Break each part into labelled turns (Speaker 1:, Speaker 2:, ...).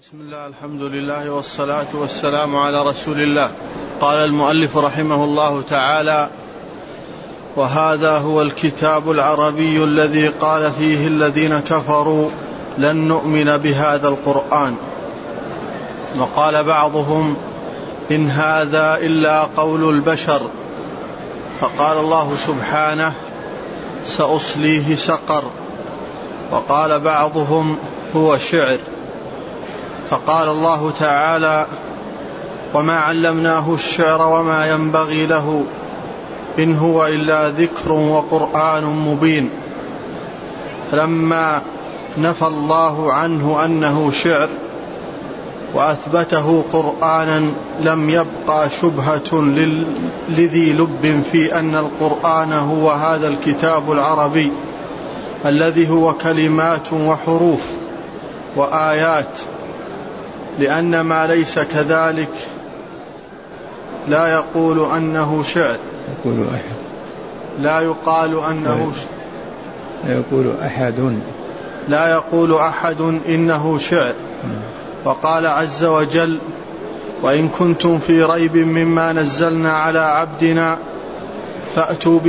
Speaker 1: بسم الله، الحمد لله والصلاة والسلام على رسول الله. قال المؤلف رحمه الله تعالى: وهذا هو الكتاب العربي الذي قال فيه الذين كفروا لن نؤمن بهذا القرآن. وقال بعضهم: إن هذا إلا قول البشر. فقال الله سبحانه: سأصليه سقر. وقال بعضهم: هو شعر. فقال الله تعالى: وما علمناه الشعر وما ينبغي له إن هو إلا ذكر وقرآن مبين. فلما نفى الله عنه أنه شعر وأثبته قرآنا لم يبقى شبهة لذي لب في أن القرآن هو هذا الكتاب العربي الذي هو كلمات وحروف وآيات، لأن ما ليس كذلك لا يقول أنه شعر. لا يقال أنه لا يقول أحد إنه شعر. وقال عز وجل: وإن كنتم في ريب مما نزلنا على عبدنا فأتوا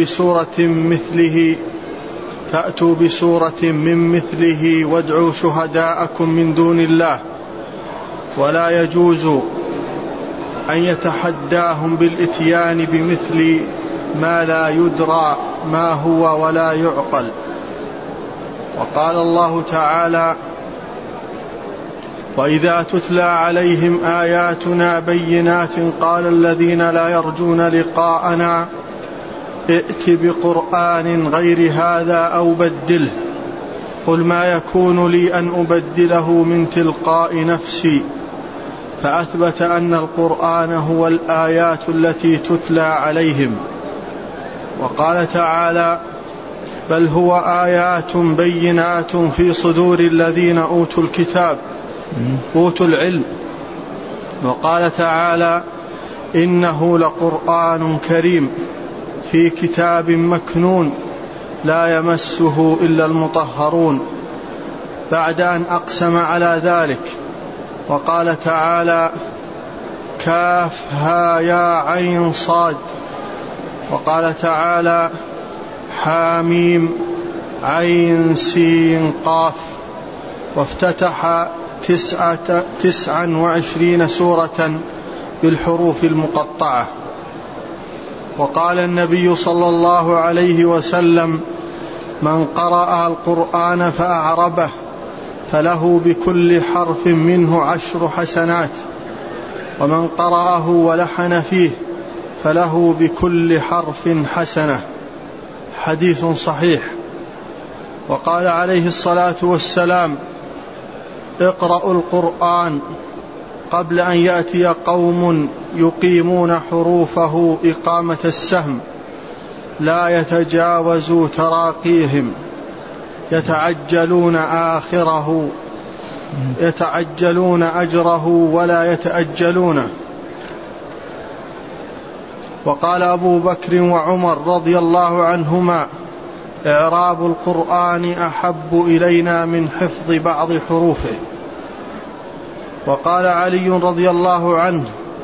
Speaker 1: بسورة من مثله وادعوا شهداءكم من دون الله. ولا يجوز أن يتحداهم بالإتيان بمثل ما لا يدرى ما هو ولا يعقل. وقال الله تعالى: وإذا تتلى عليهم آياتنا بينات قال الذين لا يرجون لقاءنا ائت بقرآن غير هذا أو بدله قل ما يكون لي أن أبدله من تلقاء نفسي. فأثبت أن القرآن هو الآيات التي تتلى عليهم. وقال تعالى: بل هو آيات بينات في صدور الذين أوتوا الكتاب أوتوا العلم. وقال تعالى: إنه لقرآن كريم في كتاب مكنون لا يمسه إلا المطهرون، بعد أن أقسم على ذلك. وقال تعالى: كافها يا عين صاد. وقال تعالى: حاميم عين سين قاف. وافتتح 29 سورة بالحروف المقطعة. وقال النبي صلى الله عليه وسلم: من قرأ القرآن فأعربه فله بكل حرف منه 10 حسنات، ومن قرأه ولحن فيه فله بكل حرف حسنة. حديث صحيح. وقال عليه الصلاة والسلام: اقرأوا القرآن قبل أن يأتي قوم يقيمون حروفه إقامة السهم لا يتجاوز تراقيهم يتعجلون أجره ولا يتأجلونه. وقال أبو بكر وعمر رضي الله عنهما: إعراب القرآن أحب إلينا من حفظ بعض حروفه. وقال علي رضي الله عنه: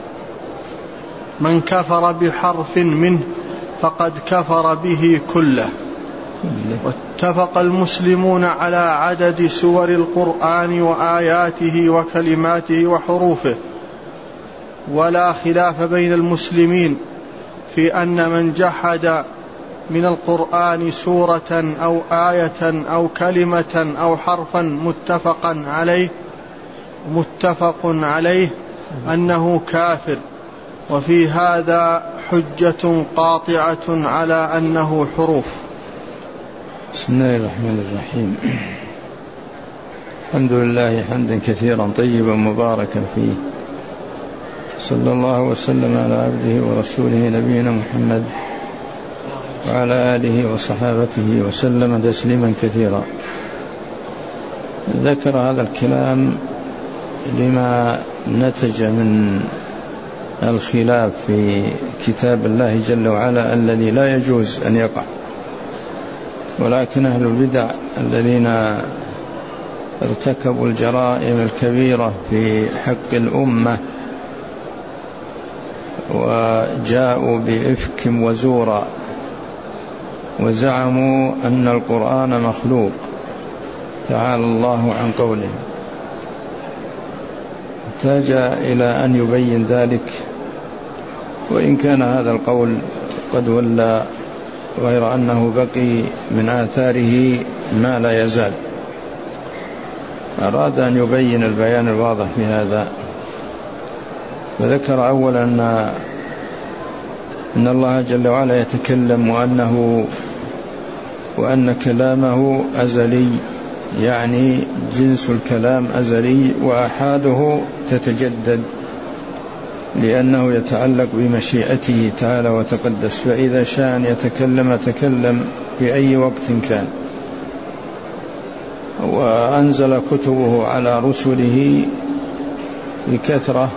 Speaker 1: من كفر بحرف منه فقد كفر به كله. واتفق المسلمون على عدد سور القرآن وآياته وكلماته وحروفه، ولا خلاف بين المسلمين في أن من جحد من القرآن سورة أو آية أو كلمة أو حرفا متفق عليه أنه كافر. وفي هذا حجة قاطعة على أنه حروف.
Speaker 2: بسم الله الرحمن الرحيم. الحمد لله حمدا كثيرا طيبا مباركا فيه، صلى الله وسلم على عبده ورسوله نبينا محمد وعلى آله وصحابته وسلم تسليما كثيرا. ذكر هذا الكلام لما نتج من الخلاف في كتاب الله جل وعلا الذي لا يجوز أن يقع، ولكن أهل البدع الذين ارتكبوا الجرائم الكبيرة في حق الأمة وجاءوا بإفك وزورا وزعموا أن القرآن مخلوق، تعالى الله عن قوله. احتاج إلى أن يبين ذلك، وإن كان هذا القول قد ولى، غير أنه بقي من آثاره ما لا يزال. أراد أن يبين البيان الواضح في هذا، فذكر أولا أن الله جل وعلا يتكلم وأن كلامه أزلي، يعني جنس الكلام أزلي وأحاده تتجدد، لأنه يتعلق بمشيئته تعالى وتقدس، فإذا شاء أن يتكلم تكلم في أي وقت كان. وأنزل كتبه على رسله بكثرة،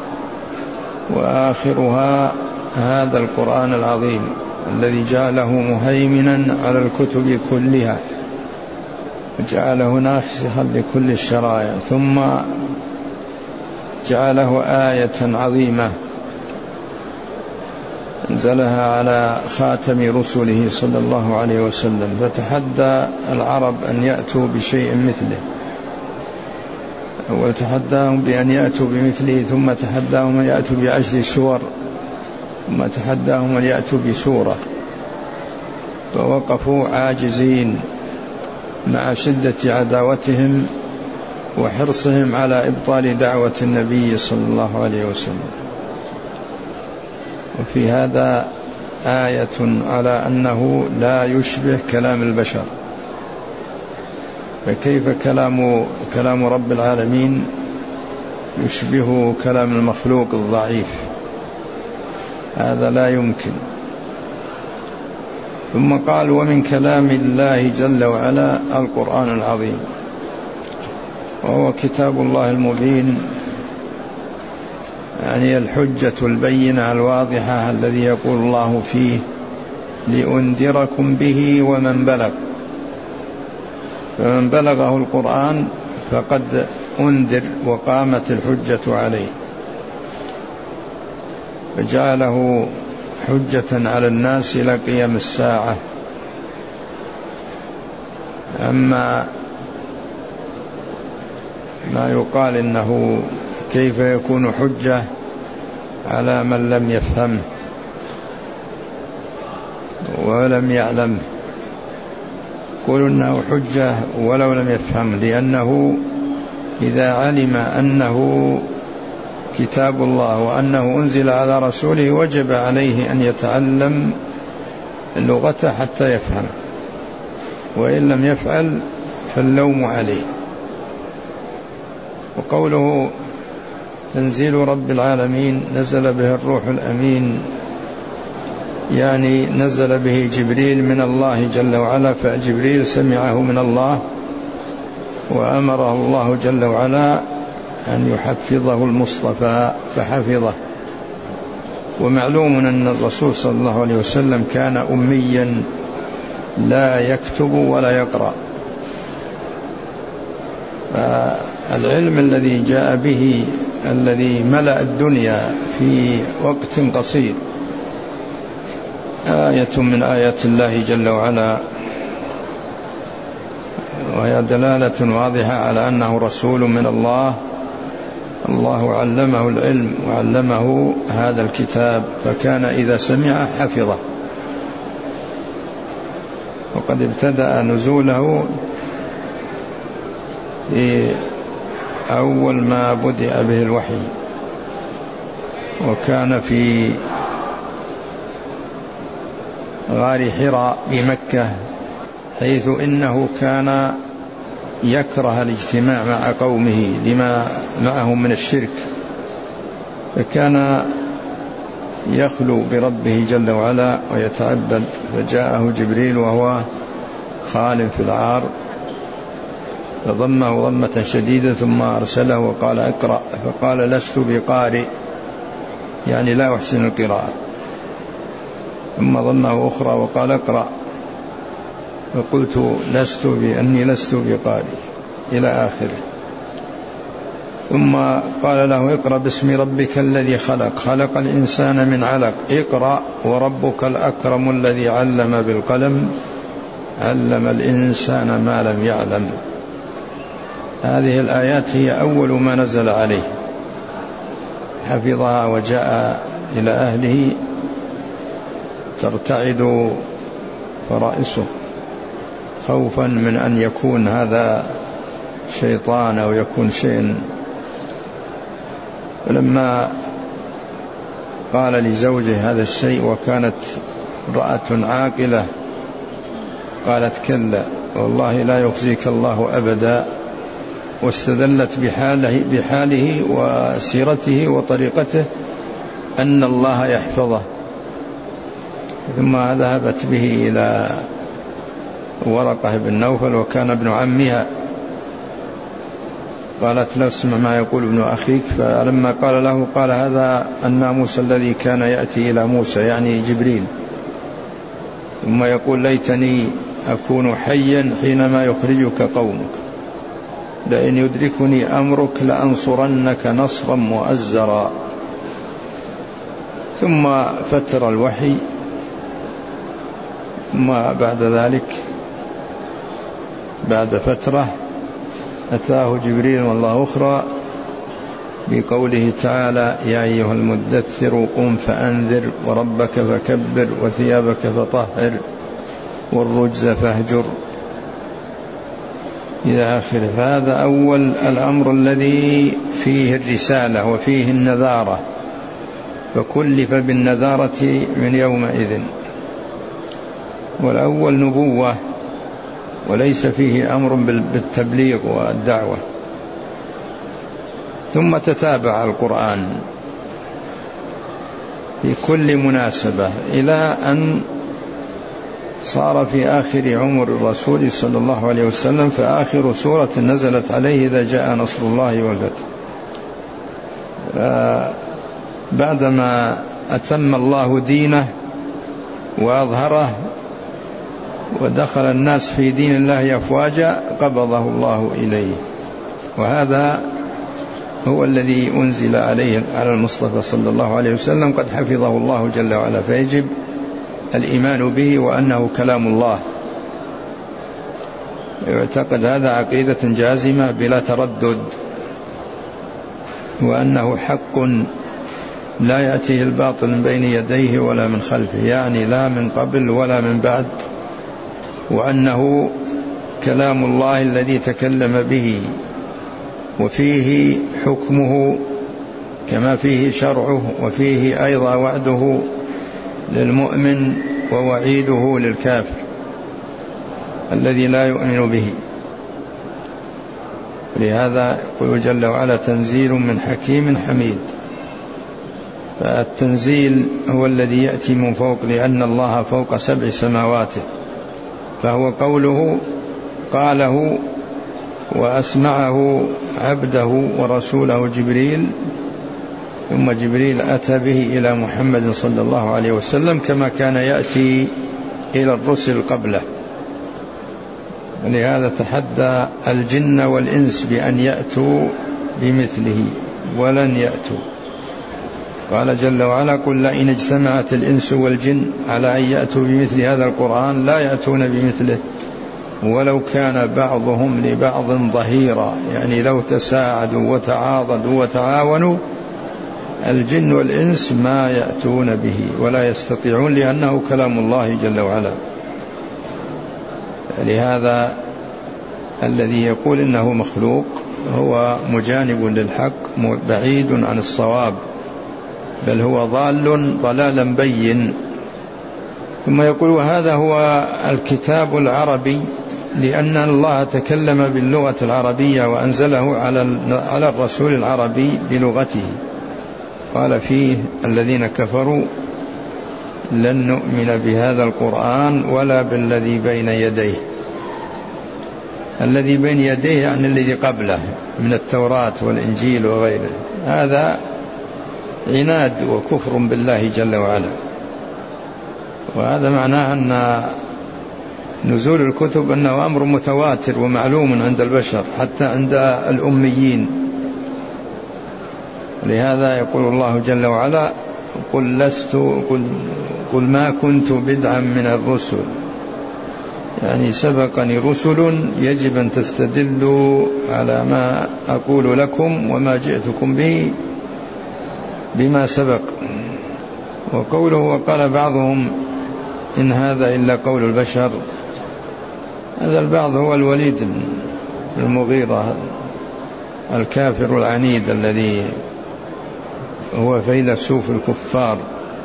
Speaker 2: وآخرها هذا القرآن العظيم الذي جعله مهيمنا على الكتب كلها، وجعله ناسخا لكل الشرائع، ثم جعله آية عظيمة أنزلها على خاتم رسله صلى الله عليه وسلم، فتحدى العرب أن يأتوا بشيء مثله، وتحداهم بأن يأتوا بمثله، ثم تحداهم أن يأتوا ب10 سور، ثم تحداهم أن يأتوا بسورة، فوقفوا عاجزين مع شدة عداوتهم وحرصهم على إبطال دعوة النبي صلى الله عليه وسلم. وفي هذا آية على أنه لا يشبه كلام البشر، فكيف كلام رب العالمين يشبه كلام المخلوق الضعيف؟ هذا لا يمكن. ثم قال: ومن كلام الله جل وعلا القرآن العظيم، وهو كتاب الله المبين، يعني الحجة البينة الواضحة الذي يقول الله فيه: لأنذركم به ومن بلغ. فمن بلغه القرآن فقد أنذر وقامت الحجة عليه، فجعله حجة على الناس إلى قيام الساعة. أما ما يقال إنه كيف يكون حجة على من لم يفهمه ولم يعلمه، قولوا إنه حجة ولو لم يفهم، لأنه إذا علم أنه كتاب الله وأنه أنزل على رسوله وجب عليه أن يتعلم اللغة حتى يفهم، وإن لم يفعل فاللوم عليه. وقوله تنزيل رب العالمين نزل به الروح الأمين، يعني نزل به جبريل من الله جل وعلا، فجبريل سمعه من الله وأمره الله جل وعلا أن يحفظه المصطفى فحفظه. ومعلوم أن الرسول صلى الله عليه وسلم كان أميا لا يكتب ولا يقرأ، فالعلم الذي جاء به الذي ملأ الدنيا في وقت قصير آية من آيات الله جل وعلا، وهي دلالة واضحة على أنه رسول من الله. الله علمه العلم وعلمه هذا الكتاب، فكان إذا سمع حفظه. وقد ابتدأ نزوله في أول ما بدأ به الوحي، وكان في غار حراء بمكة، حيث إنه كان يكره الاجتماع مع قومه لما معهم من الشرك، فكان يخلو بربه جل وعلا ويتعبد. فجاءه جبريل وهو خال في العار، فضمه ضمة شديدة ثم أرسله وقال: اقرأ. فقال: لست بقارئ، يعني لا أحسن القراءة. ثم ضمه أخرى وقال: اقرأ. فقلت: لست بقارئ، إلى آخره. ثم قال له اقرأ باسم ربك الذي خلق، خلق الإنسان من علق، اقرأ وربك الأكرم الذي علم بالقلم، علم الإنسان ما لم يعلم. هذه الآيات هي أول ما نزل عليه، حفظها وجاء إلى أهله ترتعد فرائسه خوفا من أن يكون هذا شيطان أو يكون شيء. فلما قال لزوجه هذا الشيء وكانت امرأة عاقلة قالت كلا والله لا يخزيك الله أبدا، واستدلت بحاله وسيرته وطريقته أن الله يحفظه. ثم ذهبت به إلى ورقة بن نوفل وكان ابن عمها، قالت له اسمع ما يقول ابن أخيك. فلما قال له قال هذا الناموس الذي كان يأتي إلى موسى يعني جبريل، ثم يقول ليتني أكون حيا حينما يخرجك قومك، لئن يدركني أمرك لأنصرنك نصرا مؤزرا. ثم فتر الوحي. ثم بعد ذلك بعد فترة أتاه جبريل والله أخرى بقوله تعالى يا أيها المدثر قم فأنذر وربك فكبر وثيابك فطهر والرجز فاهجر إلى آخره. فهذا أول الأمر الذي فيه الرسالة وفيه النذارة، فكلف بالنذارة من يومئذ. والأول نبوة وليس فيه أمر بالتبليغ والدعوة. ثم تتابع القرآن في كل مناسبة إلى أن صار في آخر عمر الرسول صلى الله عليه وسلم، فآخر سورة نزلت عليه إذا جاء نصر الله والفتح. بعدما أتم الله دينه وأظهره ودخل الناس في دين الله أفواجا قبضه الله إليه. وهذا هو الذي أنزل عليه على المصطفى صلى الله عليه وسلم، قد حفظه الله جل وعلا، فيجب الإيمان به وأنه كلام الله. يعتقد هذا عقيدة جازمة بلا تردد، وأنه حق لا يأتيه الباطل من بين يديه ولا من خلفه، يعني لا من قبل ولا من بعد، وأنه كلام الله الذي تكلم به، وفيه حكمه كما فيه شرعه، وفيه أيضا وعده للمؤمن ووعيده للكافر الذي لا يؤمن به. لهذا يقول جل وعلا تنزيل من حكيم حميد. فالتنزيل هو الذي يأتي من فوق، لأن الله فوق 7 سماوات، فهو قوله قاله وأسمعه عبده ورسوله جبريل، ثم جبريل أتى به إلى محمد صلى الله عليه وسلم كما كان يأتي إلى الرسل قبله. ولهذا تحدى الجن والإنس بأن يأتوا بمثله ولن يأتوا. قال جل وعلا قل لئن اجتمعت الإنس والجن على أن يأتوا بمثل هذا القرآن لا يأتون بمثله ولو كان بعضهم لبعض ظهيرا، يعني لو تساعدوا وتعاضدوا وتعاونوا الجن والإنس ما يأتون به ولا يستطيعون، لأنه كلام الله جل وعلا. لهذا الذي يقول إنه مخلوق هو مجانب للحق بعيد عن الصواب، بل هو ضال ضلالا بين. ثم يقول وهذا هو الكتاب العربي، لأن الله تكلم باللغة العربية وأنزله على الرسول العربي بلغته. قال فيه الذين كفروا لن نؤمن بهذا القرآن ولا بالذي بين يديه. الذي بين يديه يعني الذي قبله من التوراة والإنجيل وغيره. هذا عناد وكفر بالله جل وعلا. وهذا معناه أن نزول الكتب أنه أمر متواتر ومعلوم عند البشر حتى عند الأميين. لهذا يقول الله جل وعلا: قل ما كنت بدعا من الرسل، يعني سبقني رسل يجب أن تستدلوا على ما أقول لكم وما جئتكم به بما سبق. وقوله وقال بعضهم إن هذا إلا قول البشر، هذا البعض هو الوليد بن المغيرة الكافر العنيد الذي هو فيلسوف الكفار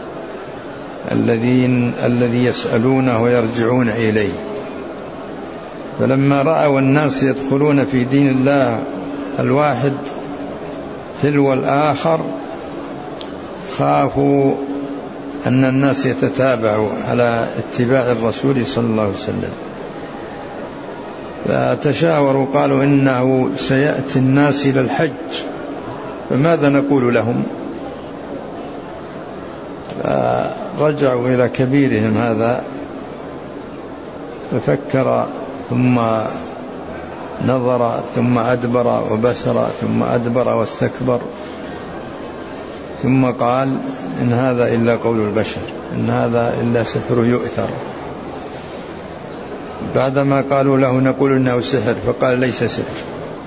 Speaker 2: الذي يسألونه ويرجعون إليه. فلما رأوا الناس يدخلون في دين الله الواحد تلو الآخر خافوا أن الناس يتتابعوا على اتباع الرسول صلى الله عليه وسلم، فتشاوروا قالوا إنه سيأتي الناس إلى الحج فماذا نقول لهم؟ فرجعوا إلى كبيرهم هذا ففكر ثم نظر ثم أدبر وبسر ثم أدبر واستكبر، ثم قال إن هذا إلا قول البشر، إن هذا إلا سحر يؤثر. بعدما قالوا له نقول إنه سحر، فقال ليس سحر.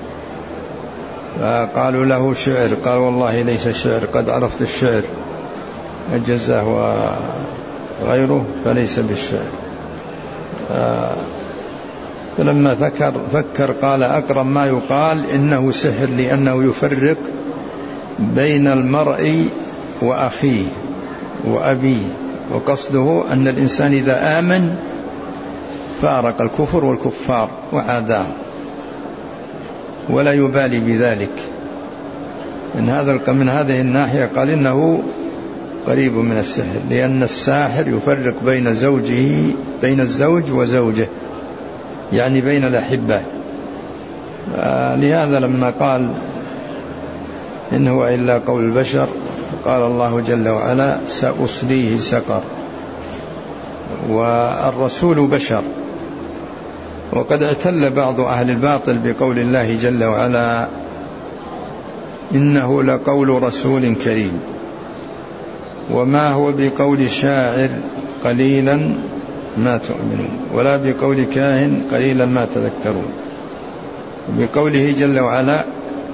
Speaker 2: فقالوا له شعر، قال والله ليس شعر، قد عرفت الشعر الجزاء وغيره فليس بالشعر. فلما فكر قال أقرب ما يقال إنه سحر، لأنه يفرق بين المرء وأخيه وأبيه، وقصده أن الإنسان إذا آمن فارق الكفر والكفار وعاداه ولا يبالي بذلك. من هذه الناحية قال إنه قريب من السحر، لأن الساحر يفرق بين الزوج وزوجه، يعني بين الأحبة. لهذا لما قال إن هو إلا قول البشر قال الله جل وعلا سأصليه سقر. والرسول بشر، وقد اعتل بعض أهل الباطل بقول الله جل وعلا إنه لقول رسول كريم، وما هو بقول شاعر قليلا ما تؤمنون، ولا بقول كاهن قليلا ما تذكرون. بقوله جل وعلا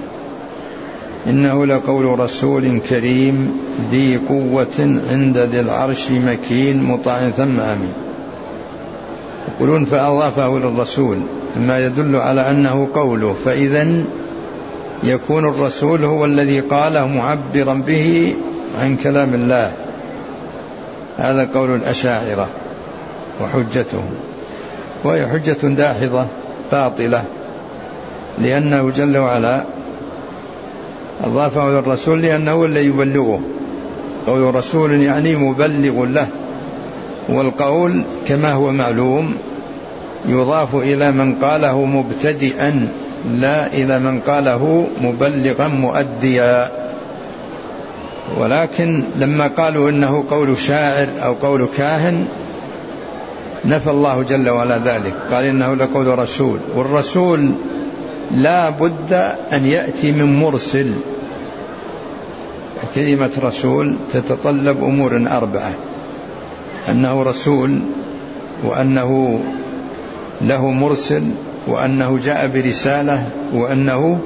Speaker 2: إنه لقول رسول كريم ذي قوة عند ذي العرش مكين مطاع ثم أمين. يقولون فأضافه للرسول ما يدل على أنه قوله، فإذا يكون الرسول هو الذي قاله معبرا به عن كلام الله. هذا قول الأشاعرة وحجتهم، وهي حجة داحضة باطلة، لأنه جل وعلا أضافه للرسول لأنه الذي يبلغه. قول رسول يعني مبلغ له، والقول كما هو معلوم يضاف إلى من قاله مبتدئا لا إلى من قاله مبلغا مؤديا. ولكن لما قالوا إنه قول شاعر أو قول كاهن نفى الله جل وعلا ذلك، قال إنه لقول رسول، والرسول لا بد أن يأتي من مرسل. كلمة رسول تتطلب أمور 4: أنه رسول، وأنه له مرسل، وأنه جاء برسالة، وأنه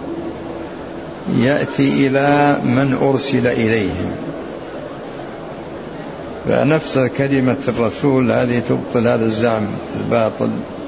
Speaker 2: يأتي إلى من أرسل إليهم. فنفس كلمة الرسول هذه تبطل هذا الزعم الباطل.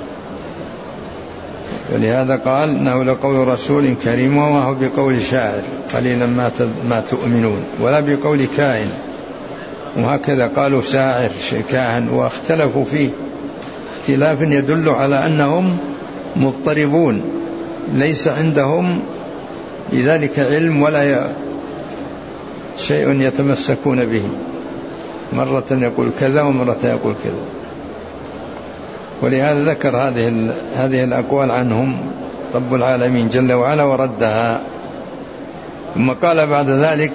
Speaker 2: ولهذا قال إنه لقول رسول كريم وما هو بقول شاعر قليلا ما تؤمنون، ولا بقول كاهن. وهكذا قالوا شاعر كاهن، واختلفوا فيه اختلاف يدل على أنهم مضطربون، ليس عندهم لذلك علم ولا شيء يتمسكون به، مرة يقول كذا ومرة يقول كذا. ولهذا ذكر هذه الأقوال عنهم رب العالمين جل وعلا وردها. ثم قال بعد ذلك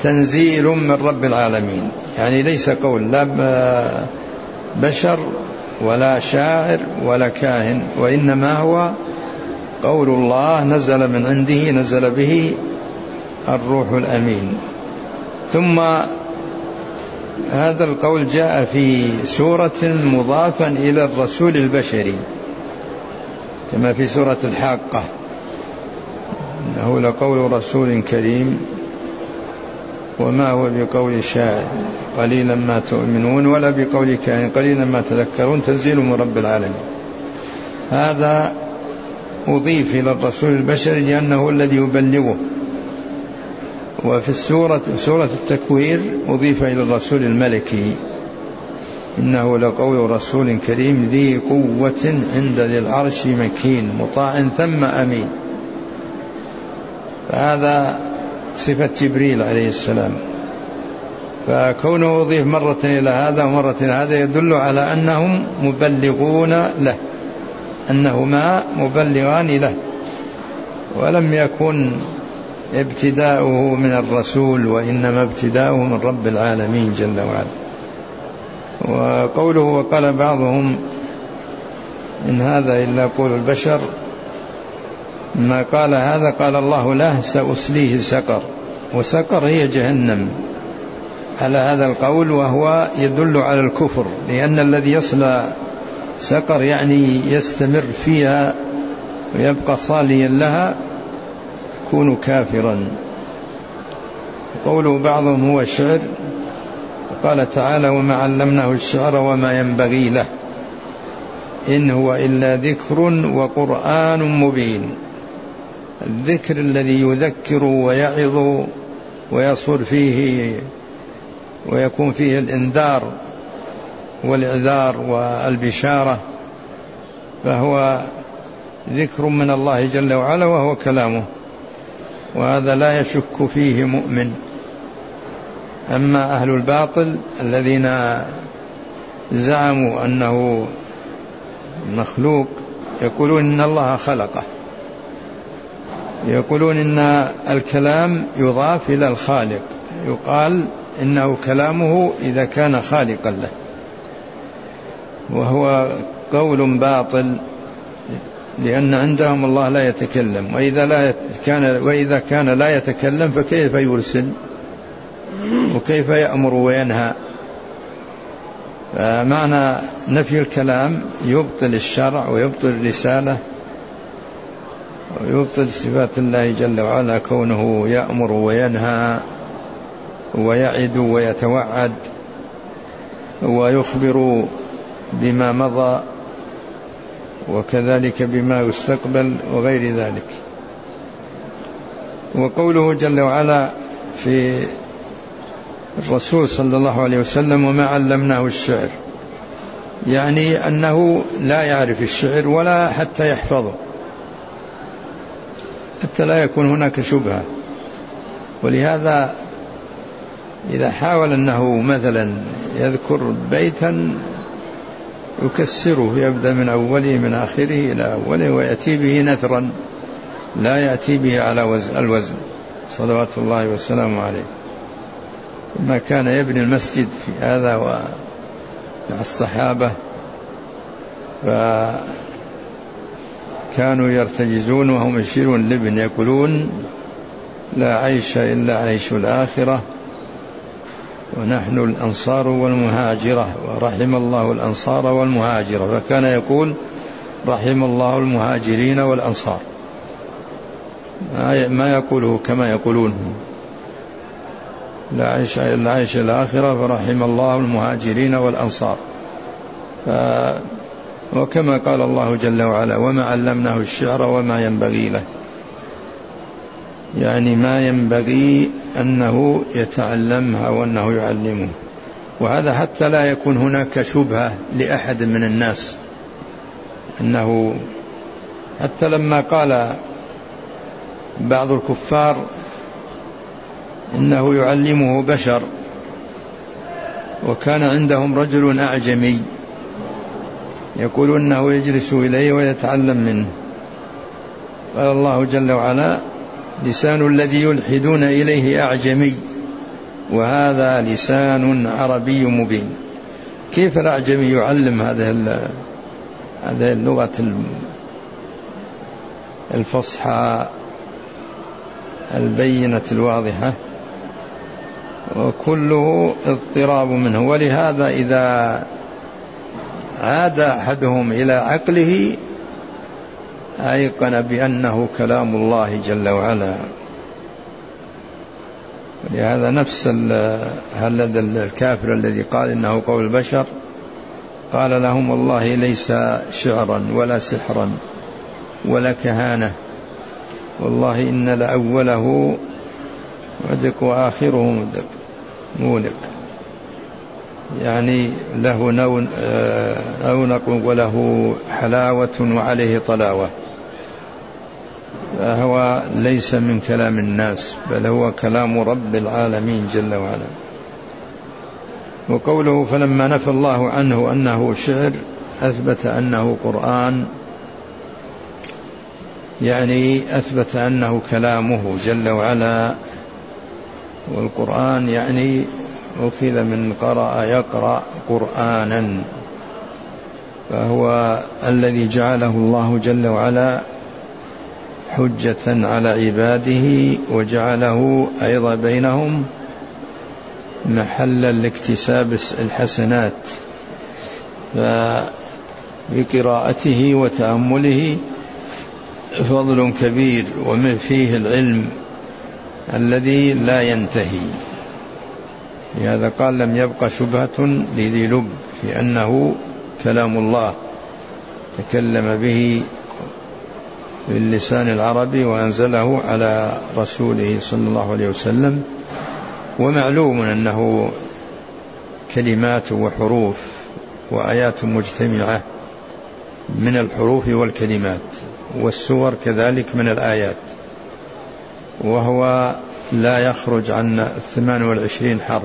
Speaker 2: تنزيل من رب العالمين، يعني ليس قول لا بشر ولا شاعر ولا كاهن، وإنما هو قول الله نزل من عنده نزل به الروح الأمين. ثم هذا القول جاء في سورة مضافا إلى الرسول البشري كما في سورة الحاقة، إنه لقول رسول كريم وما هو بقول شاعر قليلا ما تؤمنون ولا بقول كاهن قليلا ما تذكرون تنزيل من رب العالمين. هذا أضيف إلى الرسول البشري لأنه الذي يبلغه. وفي سورة التكوير أضيف إلى الرسول الملكي إنه لقول رسول كريم ذي قوة عند ذي العرش مكين مطاع ثم أمين. فهذا صفة جبريل عليه السلام، فكونه أضيف مرة إلى هذا ومرة إلى هذا يدل على أنهم مبلغون له، أنهما مبلغان له، ولم يكن ابتداؤه من الرسول وإنما ابتداؤه من رب العالمين جل وعلا. وقوله وقال بعضهم إن هذا إلا قول البشر، ما قال هذا قال الله له سأصليه سقر، وسقر هي جهنم على هذا القول، وهو يدل على الكفر، لأن الذي يصلى سقر يعني يستمر فيها ويبقى صاليا لها يكون كافرا. قوله بعضهم هو الشعر، قال تعالى وما علمناه الشعر وما ينبغي له إن هو إلا ذكر وقرآن مبين. الذكر الذي يذكر ويعظ ويصر فيه ويكون فيه الإنذار والإعذار والبشارة، فهو ذكر من الله جل وعلا وهو كلامه، وهذا لا يشك فيه مؤمن. أما أهل الباطل الذين زعموا أنه مخلوق يقولون إن الله خلقه، يقولون إن الكلام يضاف إلى الخالق، يقال إنه كلامه إذا كان خالقا له، وهو قول باطل، لأن عندهم الله لا يتكلم، وإذا كان لا يتكلم فكيف يرسل وكيف يأمر وينهى؟ فمعنى نفي الكلام يبطل الشرع ويبطل الرسالة ويبطل صفات الله جل وعلا، كونه يأمر وينهى ويعد ويتوعد ويخبر بما مضى وكذلك بما يستقبل وغير ذلك. وقوله جل وعلا في الرسول صلى الله عليه وسلم وما علمناه الشعر، يعني أنه لا يعرف الشعر ولا حتى يحفظه، حتى لا يكون هناك شبهة. ولهذا إذا حاول أنه مثلا يذكر بيتا يكسره، يبدأ من أوله من آخره إلى أوله ويأتي به نثرا، لا يأتي به على الوزن صلوات الله والسلام عليه. ما كان يبني المسجد في هذا مع الصحابة، فكانوا يرتجزون وهم يشيرون لابن يقولون لا عيش إلا عيش الآخرة ونحن الأنصار والمهاجرة ورحم الله الأنصار والمهاجرة، فكان يقول رحم الله المهاجرين والأنصار، ما يقوله كما يقولون لا عيش إلا عيش الآخرة فرحم الله المهاجرين والأنصار. وكما قال الله جل وعلا وما علمناه الشعر وما ينبغي له، يعني ما ينبغي أنه يتعلمها وأنه يعلمه. وهذا حتى لا يكون هناك شبهة لأحد من الناس، أنه حتى لما قال بعض الكفار إنه يعلمه بشر، وكان عندهم رجل أعجمي يقول إنه يجلس إليه ويتعلم منه، قال الله جل وعلا لسان الذي يلحدون إليه أعجمي وهذا لسان عربي مبين. كيف الأعجمي يعلم هذه اللغة الفصحى البينة الواضحة، وكله اضطراب منه. ولهذا إذا عاد أحدهم إلى عقله أيقن بأنه كلام الله جل وعلا. ولهذا نفس هذا الكافر الذي قال إنه قول البشر قال لهم والله ليس شعرا ولا سحرا ولا كهانة، والله إن لأوله مدق وآخره مولق، يعني له نونق وله حلاوة وعليه طلاوة، فهو ليس من كلام الناس بل هو كلام رب العالمين جل وعلا. وقوله فلما نفى الله عنه أنه شعر أثبت أنه قرآن، يعني أثبت أنه كلامه جل وعلا. والقرآن يعني أخذ من قرأ يقرأ قرآنا، فهو الذي جعله الله جل وعلا حجة على عباده، وجعله أيضا بينهم محلا لاكتساب الحسنات، فبقراءته وتأمله فضل كبير، ومن فيه العلم الذي لا ينتهي. لهذا قال لم يبق شبهة لذي لب في أنه كلام الله تكلم به باللسان العربي وأنزله على رسوله صلى الله عليه وسلم. ومعلوم أنه كلمات وحروف وآيات مجتمعة من الحروف والكلمات، والسور كذلك من الآيات، وهو لا يخرج عن 28 حرف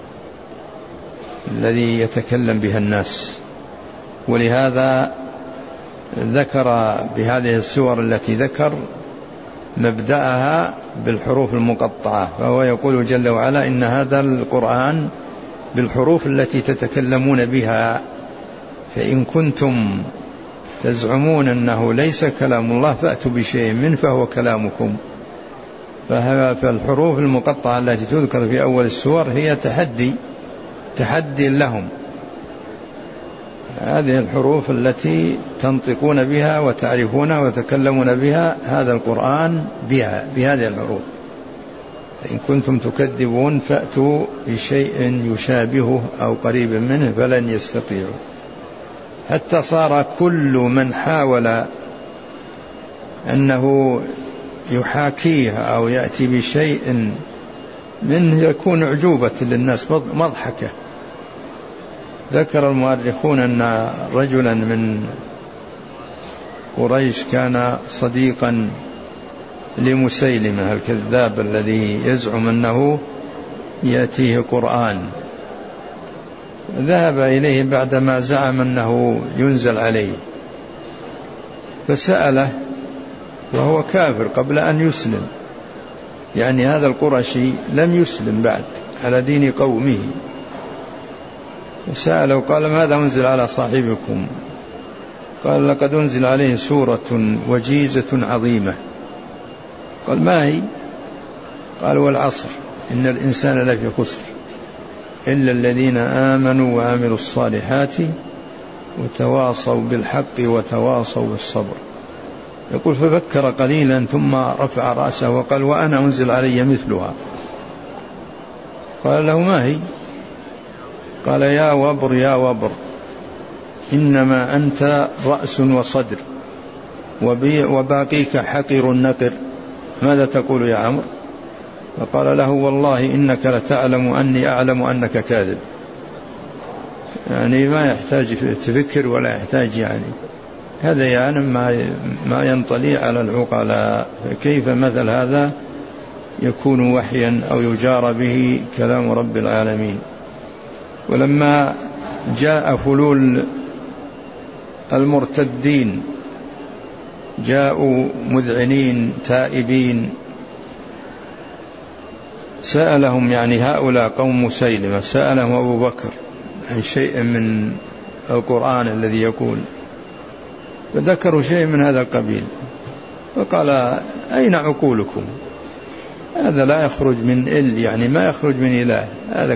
Speaker 2: الذي يتكلم بها الناس. ولهذا ذكر بهذه السور التي ذكر مبدأها بالحروف المقطعة، فهو يقول جل وعلا إن هذا القرآن بالحروف التي تتكلمون بها، فإن كنتم تزعمون أنه ليس كلام الله فأتوا بشيء منه فهو كلامكم. فالحروف المقطعة التي تذكر في أول السور هي تحدي لهم، هذه الحروف التي تنطقون بها وتعرفون وتكلمون بها هذا القرآن بهذه الحروف، إن كنتم تكذبون فأتوا بشيء يشابهه أو قريب منه فلن يستطيعوا. حتى صار كل من حاول أنه يحاكيه أو يأتي بشيء منه يكون عجوبة للناس، مضحكة. ذكر المؤرخون أن رجلا من قريش كان صديقا لمسيلمة الكذاب الذي يزعم أنه يأتيه قرآن، ذهب إليه بعدما زعم أنه ينزل عليه فسأله، وهو كافر قبل أن يسلم، يعني هذا القرشي لم يسلم بعد على دين قومه، فسأله قال ماذا أنزل على صاحبكم؟ قال لقد أنزل عليه سورة وجيزة عظيمة. قال ما هي؟ قال والعصر إن الإنسان لفي خسر إلا الذين آمنوا وعملوا الصالحات وتواصوا بالحق وتواصوا بالصبر. يقول ففكر قليلا ثم رفع رأسه وقال وأنا أنزل علي مثلها. قال له ما هي؟ قال يا وبر يا وبر إنما أنت رأس وصدر وباقيك حقر نقر، ماذا تقول يا عمرو؟ فقال له والله إنك لتعلم أني أعلم أنك كاذب، يعني ما يحتاج تفكر ولا يحتاج، يعني هذا يعني ما ينطلي على العقلاء، كيف مثل هذا يكون وحيا أو يجار به كلام رب العالمين. ولما جاء فلول المرتدين جاءوا مذعنين تائبين، سألهم يعني هؤلاء قوم مسيلمة، سألهم أبو بكر عن شيء من القرآن الذي يقول، فذكروا شيء من هذا القبيل، فقال أين عقولكم؟ هذا لا يخرج من يعني ما يخرج من إله، هذا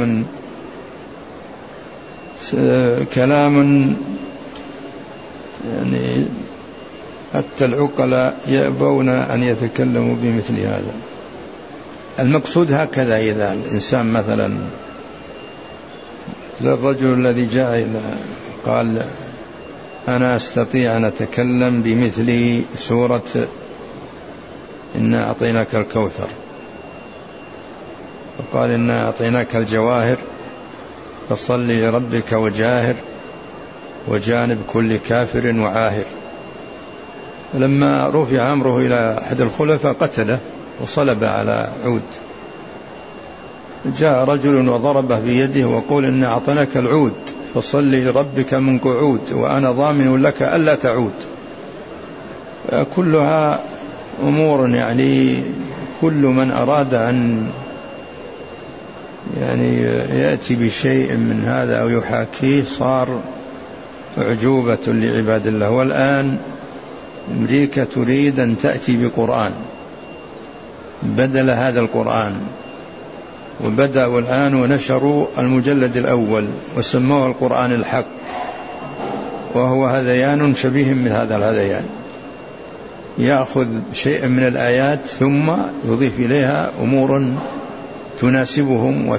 Speaker 2: كلام يعني حتى العقلاء يأبون أن يتكلموا بمثل هذا. المقصود هكذا، إذا الإنسان مثلا الرجل الذي جاء إلى قال أنا أستطيع أن أتكلم بمثل سورة إنا أعطيناك الكوثر، وقال إنا أعطيناك الجواهر فصل لربك وجاهر وجانب كل كافر وعاهر. لما رفع أمره إلى أحد الخلفاء قتله وصلب على عود، جاء رجل وضربه بيده وقال إنا أعطيناك العود فصل لربك من قعود وأنا ضامن لك ألا تعود. كلها أمور يعني كل من أراد أن يعني يأتي بشيء من هذا أو يحاكيه صار أعجوبة لعباد الله. والآن أمريكا تريد أن تأتي بقرآن بدل هذا القرآن، وبدأوا الآن ونشروا المجلد الأول وسموه القرآن الحق، وهو هذيان شبيه من هذا الهذيان، يأخذ شيء من الآيات ثم يضيف إليها أمور تناسبهم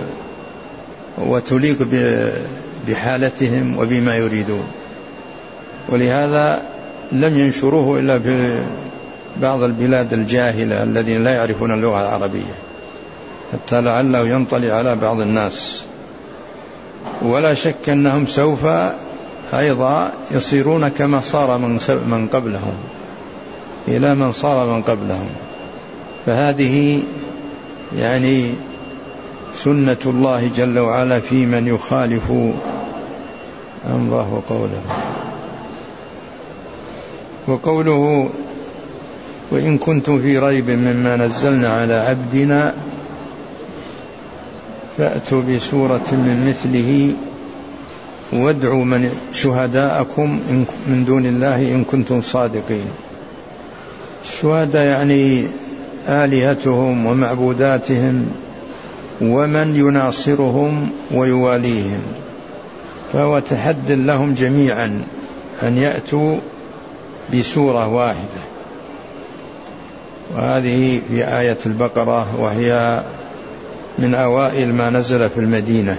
Speaker 2: وتليق بحالتهم وبما يريدون. ولهذا لم ينشروه إلا في بعض البلاد الجاهلة الذين لا يعرفون اللغة العربية، حتى لعله ينطلي على بعض الناس. ولا شك أنهم سوف أيضا يصيرون كما صار من قبلهم إلى من صار من قبلهم. فهذه يعني سنة الله جل وعلا في من يخالف أمره وقوله. وقوله وإن كنتم في ريب مما نزلنا على عبدنا فأتوا بسورة من مثله وادعوا من شهداءكم من دون الله إن كنتم صادقين. الشهداء يعني آلهتهم ومعبوداتهم ومن يناصرهم ويواليهم، فهو تحد لهم جميعا أن يأتوا بسورة واحدة. وهذه في آية البقرة، وهي من أوائل ما نزل في المدينة.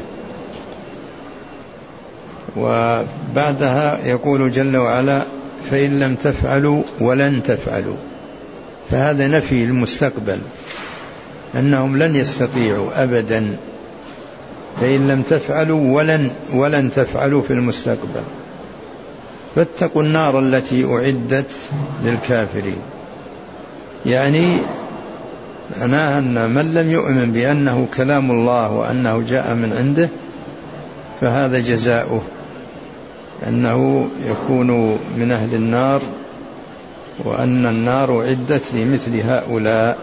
Speaker 2: وبعدها يقول جل وعلا فإن لم تفعلوا ولن تفعلوا، فهذا نفي المستقبل أنهم لن يستطيعوا أبدا. فإن لم تفعلوا ولن تفعلوا في المستقبل، فاتقوا النار التي أعدت للكافرين. يعني معناها أن من لم يؤمن بأنه كلام الله وأنه جاء من عنده فهذا جزاؤه، أنه يكون من أهل النار، وأن النار أعدت لمثل هؤلاء.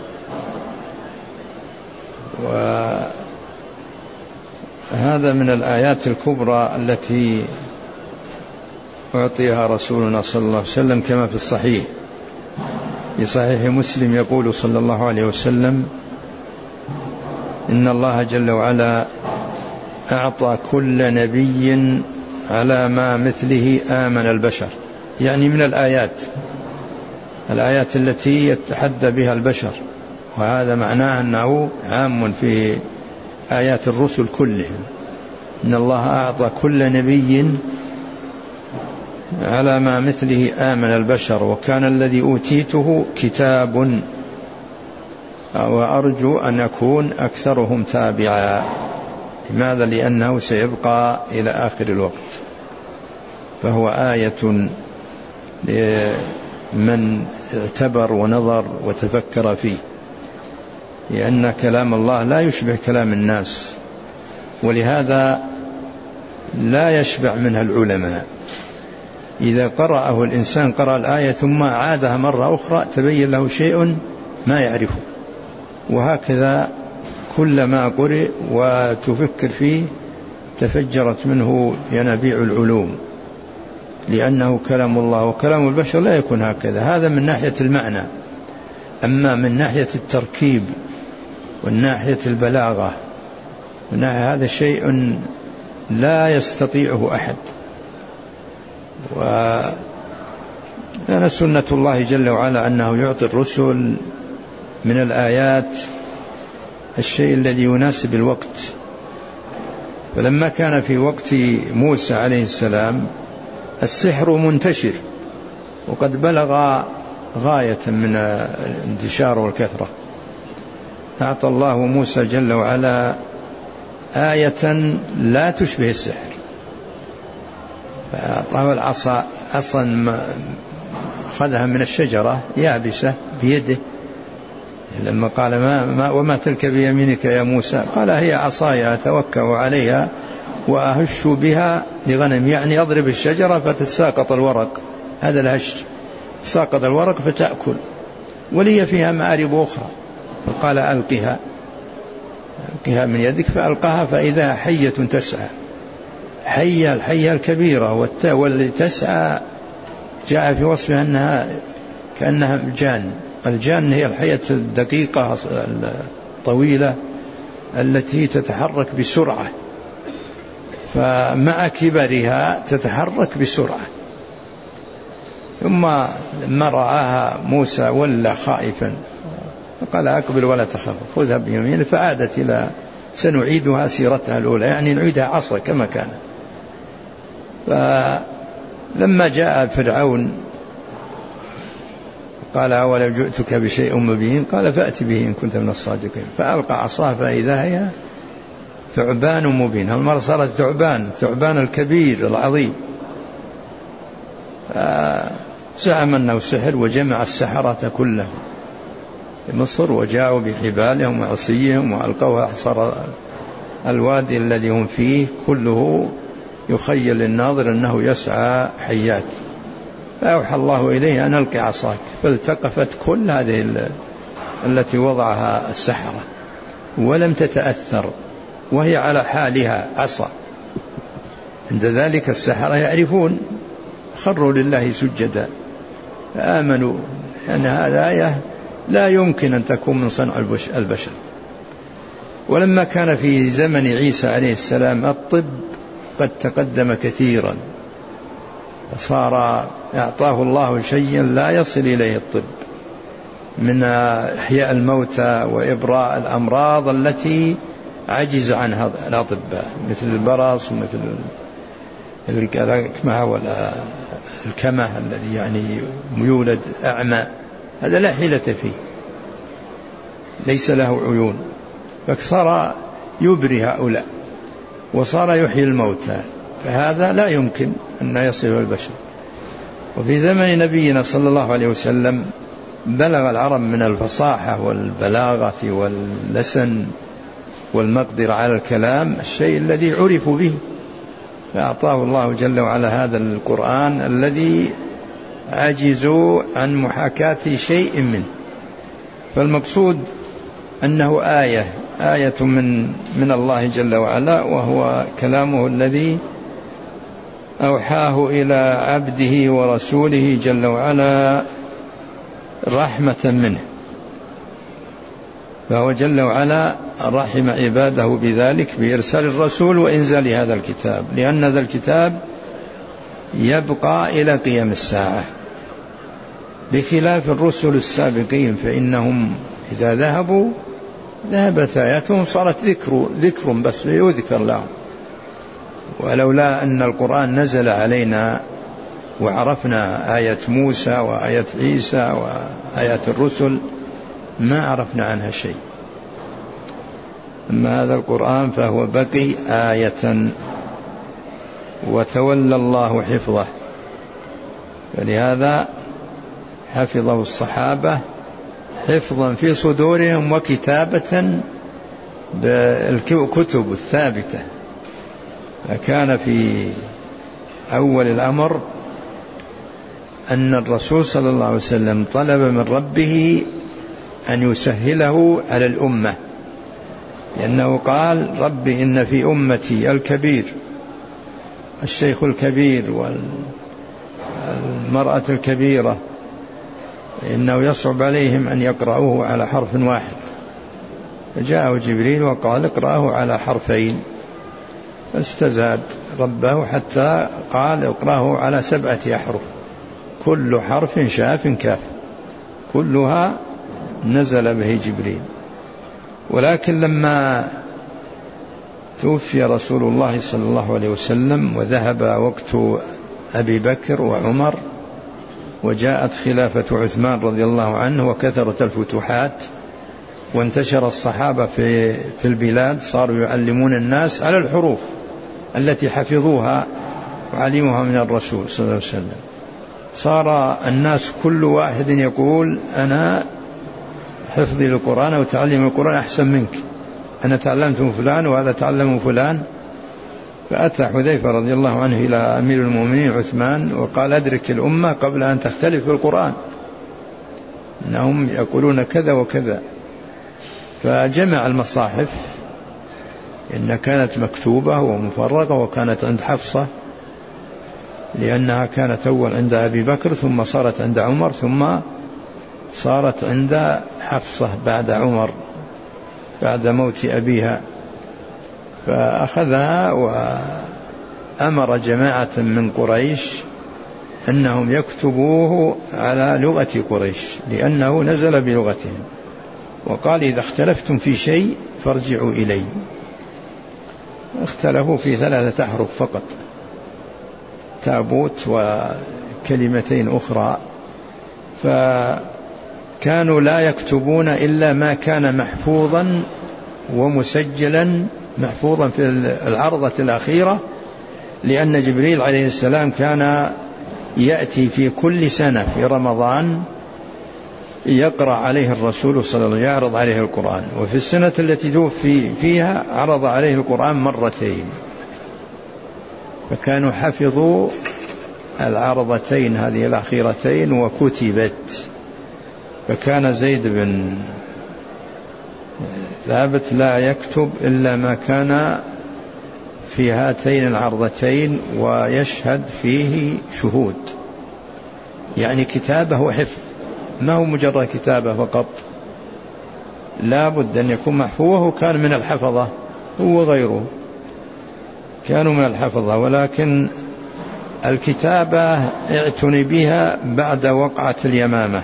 Speaker 2: وهذا من الآيات الكبرى التي أعطيها رسولنا صلى الله عليه وسلم كما في الصحيح، في صحيح مسلم يقول صلى الله عليه وسلم إن الله جل وعلا أعطى كل نبي على ما مثله آمن البشر. يعني من الآيات التي يتحدى بها البشر، وهذا معناه أنه عام في آيات الرسل كلهم. إن الله أعطى كل نبي على ما مثله آمن البشر، وكان الذي أوتيته كتاب وأرجو أن أكون أكثرهم تابعا. لماذا؟ لأنه سيبقى إلى آخر الوقت، فهو آية لمن اعتبر ونظر وتفكر فيه، لأن كلام الله لا يشبه كلام الناس، ولهذا لا يشبع منها العلماء. إذا قرأه الإنسان قرأ الآية ثم عادها مرة أخرى تبين له شيء ما يعرفه، وهكذا كلما قرئ وتفكر فيه تفجرت منه ينابيع العلوم، لأنه كلام الله، وكلام البشر لا يكون هكذا. هذا من ناحية المعنى. أما من ناحية التركيب ومن ناحية البلاغة، من ناحية هذا شيء لا يستطيعه أحد. وكان سنة الله جل وعلا أنه يعطي الرسل من الآيات الشيء الذي يناسب الوقت. فلما كان في وقت موسى عليه السلام السحر منتشر وقد بلغ غاية من الانتشار والكثرة، أعطى الله موسى جل وعلا آية لا تشبه السحر، فأعطاه العصا، عصا أخذها من الشجرة يابسة بيده. لما قال وما تلك بيمينك يا موسى؟ قال هي عصاي أتوكأ عليها وأهش بها لغنم، يعني أضرب الشجرة فتتساقط الورق، هذا الهش، ساقط الورق فتأكل، ولي فيها مآرب أخرى. فقال ألقها من يدك، فألقاها فإذا حية تسعى، الحية الكبيرة، والتي تسعى جاء في وصفها أنها كأنها الجان هي الحية الدقيقة الطويلة التي تتحرك بسرعة، فمع كبرها تتحرك بسرعة. ثم لما رآها موسى ولى خائفا فقال أقبل ولا تخف، خذها بيمينه، فعادت إلى سنعيدها سيرتها الأولى، يعني نعيدها عصا كما كان. فلما جاء فرعون قال أولو جئتك بشيء مبين؟ قال فأت به إن كنت من الصادقين. فألقى عصاه فإذا هي ثعبان مبين، هالمرة صارت ثعبان الكبير العظيم. زعم أنه سحر، وجمع السحرة كلهم في مصر وجاءوا بحبالهم وعصيهم وألقوها أحصر الوادي الذي هم فيه، كله يخيل للناظر أنه يسعى حيات. فأوحى الله إليه أن ألقي عصاك، فالتقفت كل هذه التي وضعها السحرة ولم تتأثر، وهي على حالها عصا. عند ذلك السحرة يعرفون، خروا لله سجدا، فآمنوا أن هذا آية لا يمكن أن تكون من صنع البشر. ولما كان في زمن عيسى عليه السلام الطب قد تقدم كثيرا، فصار أعطاه الله شيئا لا يصل إليه الطب من إحياء الموتى وإبراء الأمراض التي عجز عنها الأطباء، مثل البرص ومثل الكمة الذي يعني يولد أعمى، هذا لا حيلة فيه، ليس له عيون، فصار يبري هؤلاء وصار يحيي الموتى، فهذا لا يمكن أن يصله البشر. وفي زمن نبينا صلى الله عليه وسلم بلغ العرب من الفصاحة والبلاغة واللسن والمقدرة على الكلام الشيء الذي عرفوا به، فأعطاه الله جل وعلا هذا القرآن الذي عجزوا عن محاكاة شيء منه. فالمقصود أنه آية من الله جل وعلا، وهو كلامه الذي أوحاه إلى عبده ورسوله جل وعلا رحمة منه، فهو جل وعلا رحم عباده بذلك بإرسال الرسول وإنزال هذا الكتاب، لأن هذا الكتاب يبقى إلى قيام الساعة، بخلاف الرسل السابقين فإنهم إذا ذهبت آياتهم صارت ذكر بس يذكر لهم. ولولا أن القرآن نزل علينا وعرفنا آية موسى وآية عيسى وآيات الرسل ما عرفنا عنها شيء. أما هذا القرآن فهو بقي آية، وتولى الله حفظه، فلهذا حفظه الصحابة حفظا في صدورهم وكتابة بالكتب الثابتة. فكان في أول الأمر أن الرسول صلى الله عليه وسلم طلب من ربه أن يسهله على الأمة، لأنه قال رب إن في أمتي الكبير الشيخ الكبير والمرأة الكبيرة إنه يصعب عليهم أن يقرأوه على حرف واحد، فجاءه جبريل وقال اقرأه على حرفين، فاستزاد ربه حتى قال اقرأه على 7 أحرف، كل حرف شاف كاف، كلها نزل به جبريل. ولكن لما توفي رسول الله صلى الله عليه وسلم وذهب وقت أبي بكر وعمر وجاءت خلافة عثمان رضي الله عنه وكثرت الفتوحات وانتشر الصحابة في البلاد، صاروا يعلمون الناس على الحروف التي حفظوها وعلموها من الرسول صلى الله عليه وسلم، صار الناس كل واحد يقول أنا حفظي للقرآن وتعلم القرآن أحسن منك، أنا تعلمت من فلان وهذا تعلم من فلان. فأتى حذيفة رضي الله عنه إلى أمير المؤمنين عثمان وقال أدرك الأمة قبل أن تختلف في القرآن، إنهم يقولون كذا وكذا. فجمع المصاحف، إن كانت مكتوبة ومفرغة وكانت عند حفصة، لأنها كانت أول عند أبي بكر ثم صارت عند عمر ثم صارت عند حفصة بعد عمر بعد موت أبيها. فأخذها وأمر جماعة من قريش أنهم يكتبوه على لغة قريش لأنه نزل بلغتهم، وقال إذا اختلفتم في شيء فارجعوا إلي. اختلفوا في 3 أحرف فقط، تابوت وكلمتين أخرى، فكانوا لا يكتبون إلا ما كان محفوظا ومسجلا، محفوظا في العرضة الأخيرة، لأن جبريل عليه السلام كان يأتي في كل سنة في رمضان يقرأ عليه الرسول صلى الله عليه وسلم، يعرض عليه القرآن، وفي السنة التي توفي فيها عرض عليه القرآن 2 مرات، فكانوا حفظوا العرضتين هذه الأخيرتين وكتبت. فكان زيد بن ثابت لا يكتب إلا ما كان في هاتين العرضتين ويشهد فيه شهود، يعني كتابة وحفظ، ما هو مجرد كتابة فقط، لا بد أن يكون محفوظ. وكان من الحفظة هو غيره كانوا من الحفظة، ولكن الكتابة اعتني بها بعد وقعة اليمامة،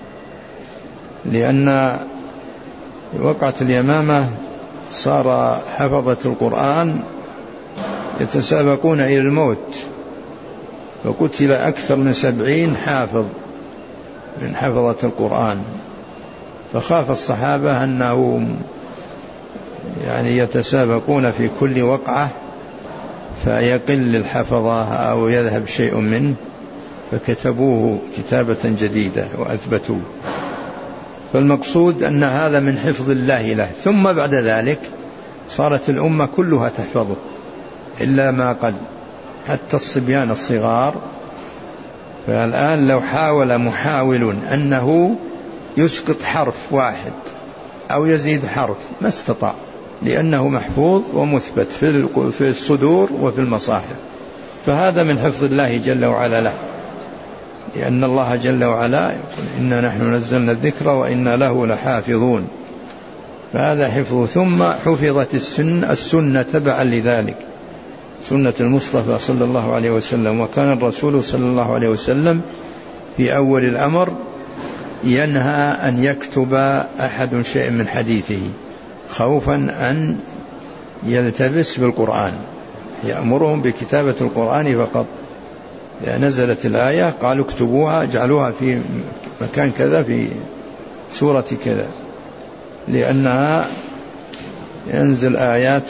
Speaker 2: لأن وقعة اليمامة صار حفظة القرآن يتسابقون إلى الموت، فقتل أكثر من 70 حافظ من حفظة القرآن، فخاف الصحابة أنهم يعني يتسابقون في كل وقعة فيقل الحفظة أو يذهب شيء منه، فكتبوه كتابة جديدة وأثبتوه. فالمقصود أن هذا من حفظ الله له. ثم بعد ذلك صارت الأمة كلها تحفظه إلا ما قل، حتى الصبيان الصغار. فالآن لو حاول محاول أنه يسقط حرف واحد أو يزيد حرف ما استطاع، لأنه محفوظ ومثبت في الصدور وفي المصاحف. فهذا من حفظ الله جل وعلا له، لأن الله جل وعلا يقول إنا نحن نزلنا الذكر وإنا له لحافظون، فهذا حفظه. ثم حفظت السنة تبعا لذلك، سنة المصطفى صلى الله عليه وسلم. وكان الرسول صلى الله عليه وسلم في أول الأمر ينهى أن يكتب أحد شيء من حديثه خوفا أن يلتبس بالقرآن، يأمرهم بكتابة القرآن فقط. نزلت الآية قالوا اكتبوها، جعلوها في مكان كذا في سورة كذا، لأنها ينزل آيات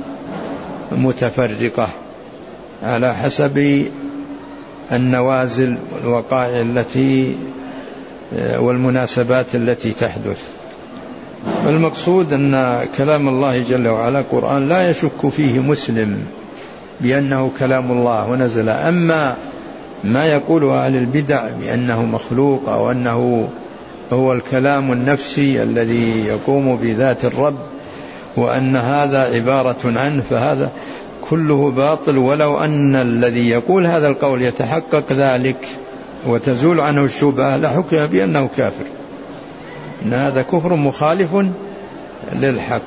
Speaker 2: متفرقة على حسب النوازل والوقائع التي والمناسبات التي تحدث. فالمقصود أن كلام الله جل وعلا قرآن لا يشك فيه مسلم بأنه كلام الله ونزل. أما ما يقوله أهل البدع بأنه مخلوق أو أنه هو الكلام النفسي الذي يقوم بذات الرب وأن هذا عبارة عنه، فهذا كله باطل. ولو أن الذي يقول هذا القول يتحقق ذلك وتزول عنه الشبهة لحكم بأنه كافر، إن هذا كفر مخالف للحق.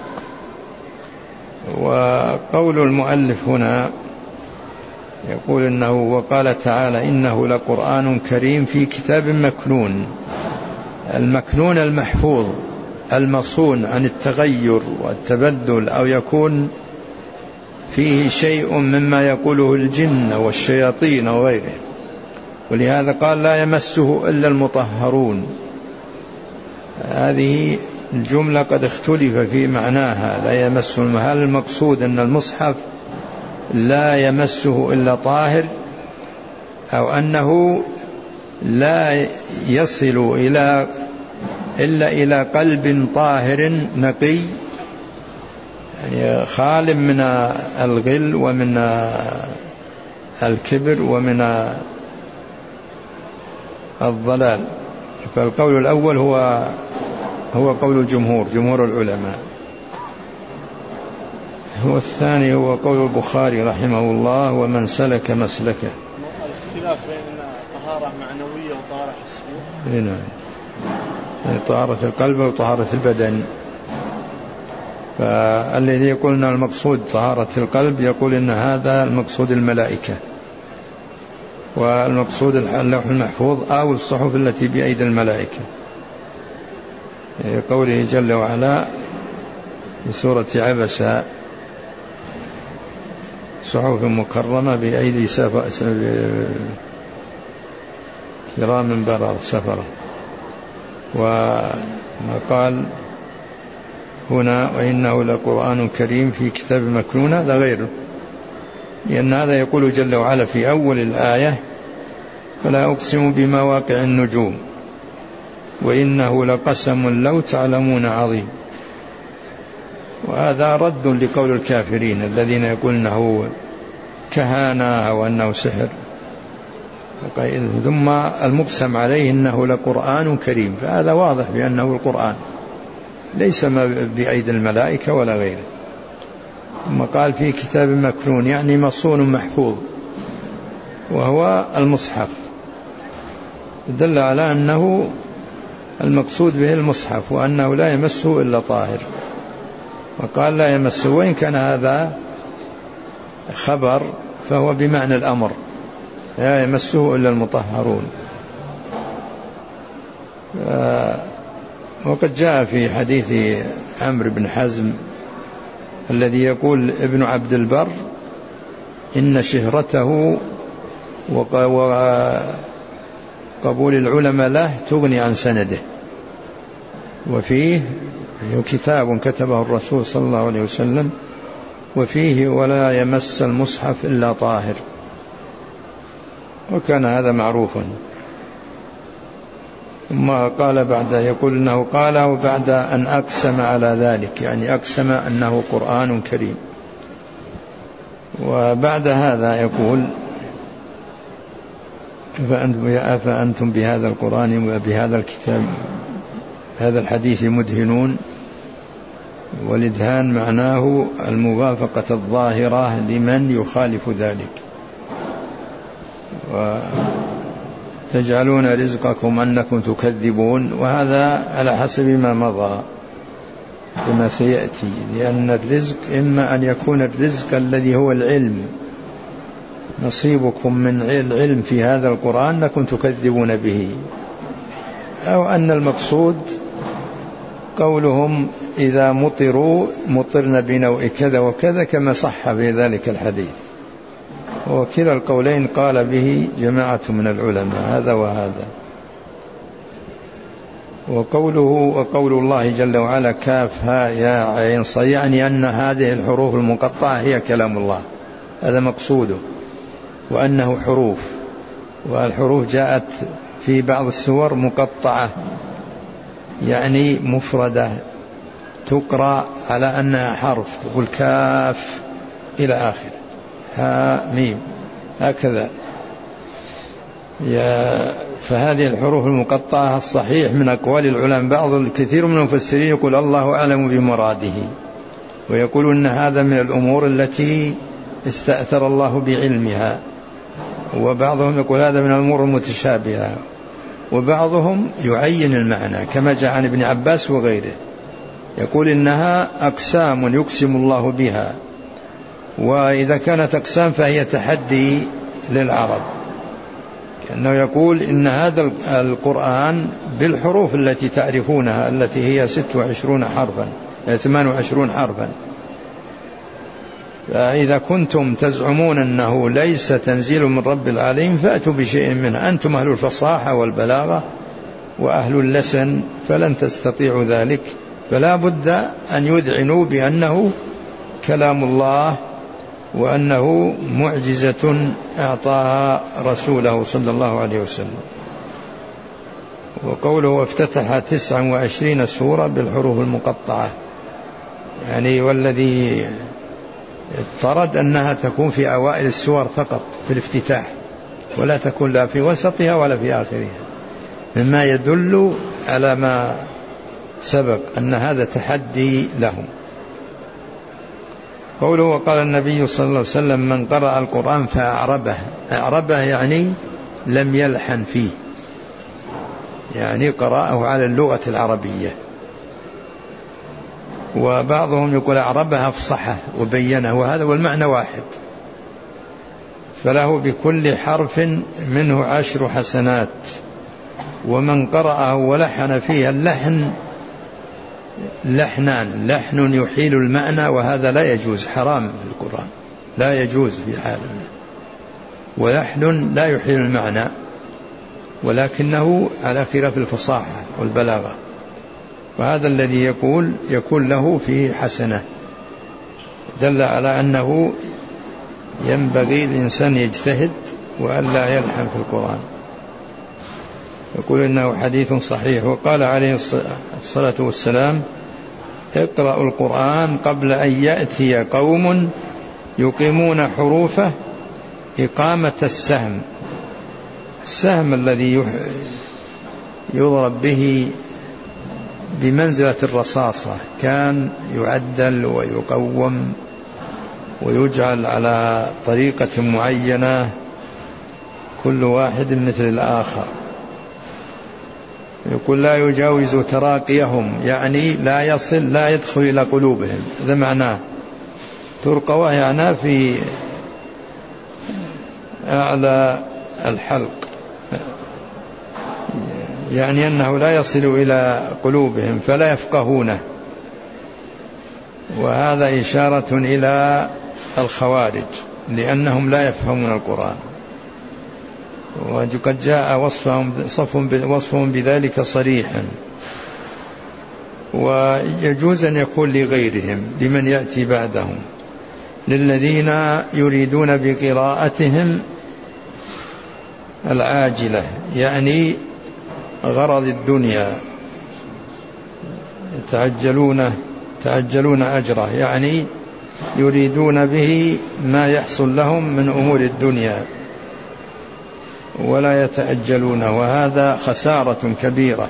Speaker 2: وقول المؤلف هنا يقول إنه وقال تعالى إنه لقرآن كريم في كتاب مكنون. المكنون المحفوظ المصون عن التغير والتبدل، أو يكون فيه شيء مما يقوله الجن والشياطين وغيره. ولهذا قال لا يمسه إلا المطهرون. هذه الجملة قد اختلف في معناها، لا يمسه، هل المقصود أن المصحف لا يمسه إلا طاهر، أو أنه لا يصل إلا إلى قلب طاهر نقي، يعني خال من الغل ومن الكبر ومن الضلال. فالقول الأول هو قول جمهور العلماء، والثاني هو قول البخاري رحمه الله ومن سلك مسلكه.
Speaker 1: الاختلاف بين طهارة معنوية وطهارة حسية.
Speaker 2: نعم، طهارة القلب وطهارة البدن. فالذي يقول أن المقصود طهارة القلب يقول إن هذا المقصود الملائكة، والمقصود اللوح المحفوظ أو الصحف التي بأيدي الملائكة، قوله جل وعلا في سورة عبسة صحف مكرمة بأيدي كرام برر سفرة. وما قال هنا وإنه لقرآن كريم في كتاب مكنون، هذا غيره، لأن هذا يقول جل وعلا في أول الآية فلا أقسم بمواقع النجوم وإنه لقسم لو تعلمون عظيم. وهذا رد لقول الكافرين الذين يقولون أنه كهانة أو أنه سحر. ثم المقسم عليه إنه لقرآن كريم، فهذا واضح بأنه القرآن ليس بأيدي الملائكة ولا غيره. ثم قال في كتاب مكنون يعني مصون محفوظ، وهو المصحف، دل على أنه المقصود به المصحف وأنه لا يمسه إلا طاهر. وقال لا يمسه، وإن كان هذا خبر فهو بمعنى الأمر، لا يمسه إلا المطهرون. وقد جاء في حديث عمرو بن حزم الذي يقول ابن عبد البر إن شهرته وقبول العلماء له تغني عن سنده. وفيه كتاب كتبه الرسول صلى الله عليه وسلم وفيه ولا يمس المصحف إلا طاهر، وكان هذا معروفا. ثم قال بعد يقول إنه قال بعد أن أقسم على ذلك، يعني أقسم أنه قرآن كريم. وبعد هذا يقول فأنتم بهذا القرآن وبهذا الكتاب هذا الحديث مدهنون. والإدهان معناه الموافقة الظاهرة لمن يخالف ذلك. وتجعلون رزقكم أنكم تكذبون، وهذا على حسب ما مضى كما سيأتي، لأن الرزق إما أن يكون الرزق الذي هو العلم، نصيبكم من العلم في هذا القرآن أنكم تكذبون به، أو أن المقصود قولهم إذا مطرنا بنوء كذا وكذا كما صح في ذلك الحديث. وكلا القولين قال به جماعة من العلماء، هذا وهذا. وقول الله جل وعلا كافها يا عين صاد، يعني أن هذه الحروف المقطعة هي كلام الله، هذا مقصوده، وأنه حروف، والحروف جاءت في بعض السور مقطعة يعني مفردة تقرأ على أنها حرف، تقول كاف إلى آخر، ها ميم، هكذا. فهذه الحروف المقطعة الصحيح من أقوال العلماء، بعض الكثير من المفسرين يقول الله أعلم بمراده، ويقولون أن هذا من الأمور التي استأثر الله بعلمها، وبعضهم يقول هذا من الأمور المتشابهة، وبعضهم يعين المعنى كما جاء عن ابن عباس وغيره، يقول إنها أقسام يقسم الله بها، وإذا كانت أقسام فهي تحدي للعرب، كأنه يقول إن هذا القرآن بالحروف التي تعرفونها التي هي 26 حرفا 28 حرفا، فإذا كنتم تزعمون أنه ليس تنزيل من رب العالمين فأتوا بشيء منه، أنتم أهل الفصاحة والبلاغة وأهل اللسن فلن تستطيعوا ذلك، فلا بد أن يذعنوا بأنه كلام الله وأنه معجزة أعطاها رسوله صلى الله عليه وسلم. وقوله افتتح 29 سورة بالحروف المقطعة، يعني والذي افترض أنها تكون في أوائل السور فقط في الافتتاح، ولا تكون لا في وسطها ولا في آخرها، مما يدل على ما سبق أن هذا تحدي لهم. قوله وقال النبي صلى الله عليه وسلم من قرأ القرآن فأعربه، أعربه يعني لم يلحن فيه، يعني قرأه على اللغة العربية، وبعضهم يقول أعربها أفصحه وبينه، وهذا والمعنى واحد، فله بكل حرف منه 10 حسنات، ومن قرأه ولحن فيه اللحن لحنان، لحن يحيل المعنى وهذا لا يجوز، حرام في القرآن لا يجوز في حال، ولحن لا يحيل المعنى ولكنه على خلاف الفصاحة والبلاغة، وهذا الذي يكون له في حسنة، دل على أنه ينبغي الإنسان يجتهد وأن لا يلحن في القرآن. يقول إنه حديث صحيح. وقال عليه الصلاة والسلام اقرأوا القرآن قبل أن يأتي قوم يقيمون حروفه إقامة السهم، السهم الذي يضرب به بمنزلة الرصاصة، كان يعدل ويقوم ويجعل على طريقة معينة كل واحد مثل الآخر، يقول لا يجاوز تراقيهم، يعني لا يدخل إلى قلوبهم، هذا معناه. ترقوه يعني في أعلى الحلق، يعني أنه لا يصل إلى قلوبهم فلا يفقهونه، وهذا إشارة إلى الخوارج لأنهم لا يفهمون القرآن، وقد جاء وصفهم بذلك صريحا. ويجوز أن يكون لغيرهم لمن يأتي بعدهم، للذين يريدون بقراءتهم العاجلة، يعني غرض الدنيا، يتعجلون أجره، يعني يريدون به ما يحصل لهم من أمور الدنيا ولا يتأجلون، وهذا خسارة كبيرة.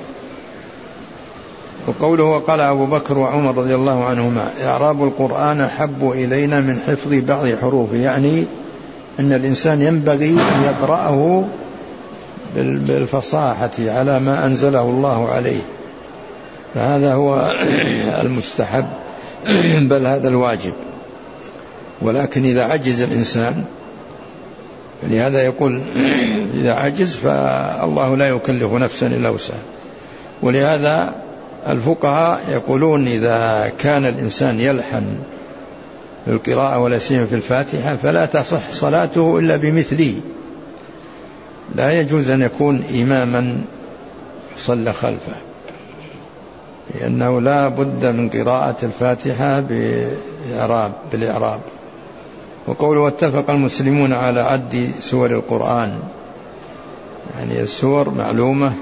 Speaker 2: وقوله وقال أبو بكر وعمر رضي الله عنهما إعراب القرآن أحب إلينا من حفظ بعض حروفه، يعني أن الإنسان ينبغي أن يقرأه بالفصاحة على ما أنزله الله عليه، فهذا هو المستحب بل هذا الواجب. ولكن إذا عجز الإنسان، لهذا يقول إذا عجز فالله لا يكلف نفسا إلا وسعها، ولهذا الفقهاء يقولون إذا كان الإنسان يلحن في القراءة ولا سيما في الفاتحة فلا تصح صلاته إلا بمثله، لا يجوز أن يكون إماما صلى خلفه، لأنه لا بد من قراءة الفاتحة بالإعراب. وقوله واتفق المسلمون على عد سور القرآن، يعني السور معلومة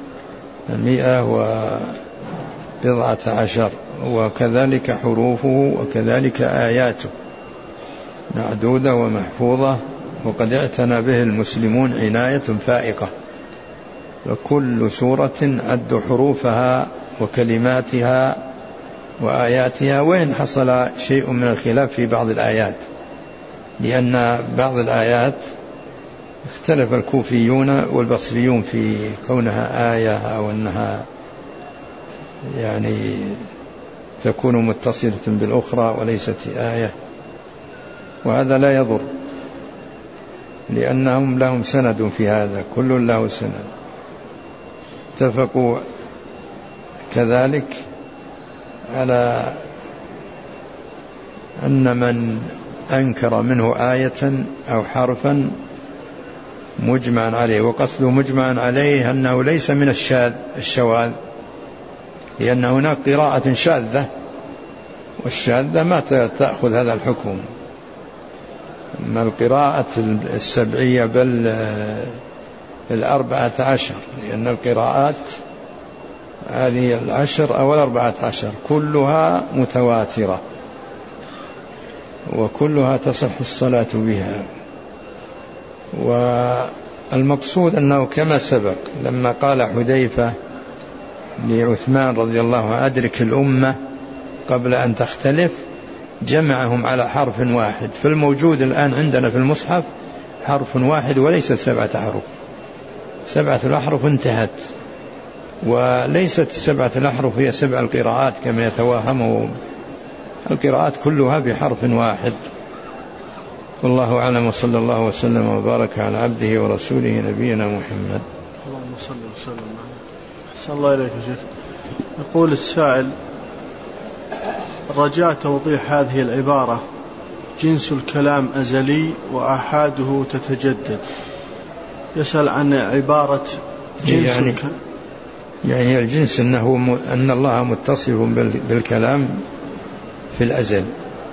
Speaker 2: 119، وكذلك حروفه وكذلك آياته معدودة ومحفوظة، وقد اعتنى به المسلمون عناية فائقة، وكل سورة عد حروفها وكلماتها وآياتها، وإن حصل شيء من الخلاف في بعض الآيات، لأن بعض الآيات اختلف الكوفيون والبصريون في كونها آية أو أنها يعني تكون متصلة بالأخرى وليست آية، وهذا لا يضر لأنهم لهم سند في هذا، كل له سند. اتفقوا كذلك على أن من أنكر منه آية أو حرفا مجمع عليه، وقصده مجمع عليه أنه ليس من الشواذ، لأن هناك قراءة شاذة، والشاذة ما تأخذ هذا الحكم. أما القراءة السبعية بل 14، لأن القراءات هذه 10 أو 14 كلها متواترة وكلها تصح الصلاة بها. والمقصود أنه كما سبق لما قال حذيفة لعثمان رضي الله عنه أدرك الأمة قبل أن تختلف، جمعهم على حرف واحد. فالموجود الآن عندنا في المصحف حرف واحد وليس 7 أحرف، 7 الأحرف انتهت، وليست 7 الأحرف هي 7 القراءات كما يتوهمه، القراءات كلها بحرف واحد. والله أعلم، وصلى الله وسلم وبارك على عبده ورسوله نبينا محمد.
Speaker 1: اللهم صل وسلم. أحسن الله إليك يا شيخ. يقول السائل: رجاء توضيح هذه العبارة: جنس الكلام أزلي وآحاده تتجدد. يسأل عن عبارة جنس
Speaker 2: يعني الجنس أن الله متصف بالكلام في الأزل،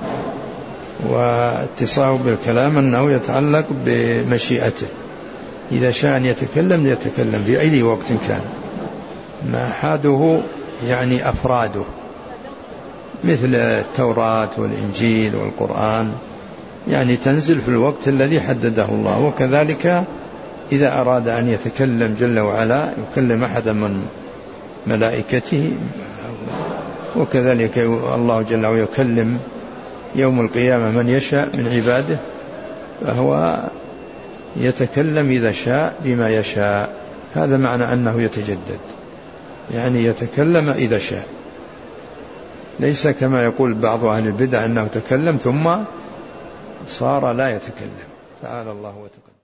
Speaker 2: واتصاف بالكلام أنه يتعلق بمشيئته، إذا شاء أن يتكلم في أي وقت كان. ما آحاده يعني أفراده، مثل التوراة والإنجيل والقرآن، يعني تنزل في الوقت الذي حدده الله. وكذلك إذا أراد أن يتكلم جل وعلا يكلم أحدا من ملائكته، وكذلك الله جل وعلا يكلم يوم القيامة من يشاء من عباده، فهو يتكلم إذا شاء بما يشاء. هذا معنى أنه يتجدد، يعني يتكلم إذا شاء، ليس كما يقول بعض أهل البدع أنه تكلم ثم صار لا يتكلم. تعالى الله وتقدم.